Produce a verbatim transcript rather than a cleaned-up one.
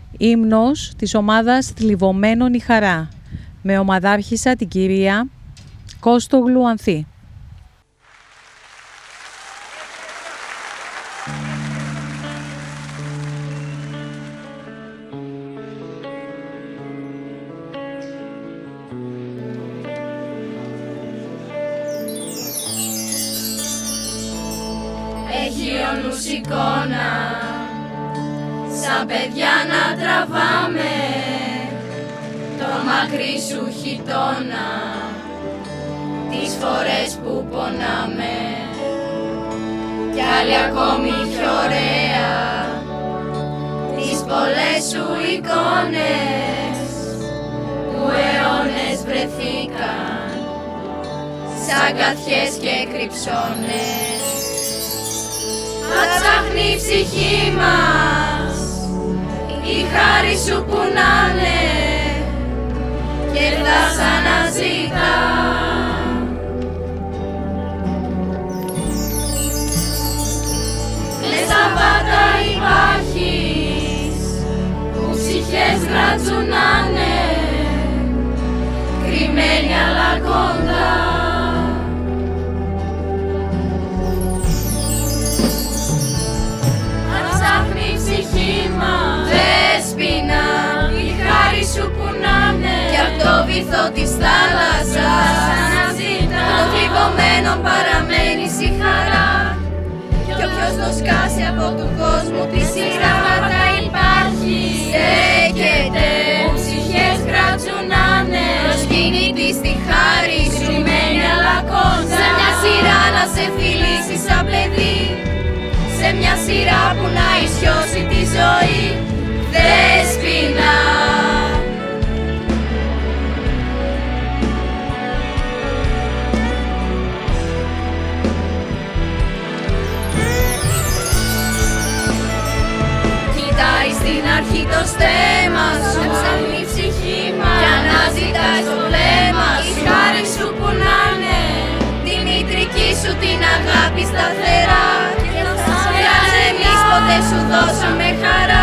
Ύμνος της ομάδας Θλιβωμένων η Χαρά, με ομαδάρχησα την κυρία Κώστογλου Ανθή. Έχει ο νους εικόνα, σαν παιδιά να τραβάμε το μακρύ σου χιτώνα, τις φορές που πονάμε, κι άλλη ακόμη πιο ωραία, τις πολλές σου εικόνες που αιώνες βρεθήκαν σαν καθιές και κρυψώνες. Θα ψάχνει η ψυχή μας η χάρη σου που να'ναι και θα σ' αναζητά. Λες τα πάντα υπάρχεις που ψυχές γρατζουνάνε, κρυμμένοι αλλά κοντά. Δέσποινα, η χάρη σου που να'ναι κι απ' το βυθό της θάλασσας αναζητά. Το θλιβωμένο παραμένεις η χαρά κι όποιος το σκάσει από του κόσμου τη σειρά θα υπάρχει. Στέκεται, ψυχές γρατζουνάνε, προσκυνητή στη χάρη σου, κρυμμένη αλλά κοντά. Σε μια σειρά να σε φιλήσει σαν παιδί, σε μια σειρά που να ισιώσει τη ζωή. Δέσποινα, κοιτάει στην αρχή το στέμμα σου, ψάχνει η ψυχή μας κι αναζητάει το βλέμμα σου. Η χάρη σου που να'ναι, τη μητρική σου την αγάπη σταθερά, κι αν εμείς ποτέ σου δώσαμε χαρά,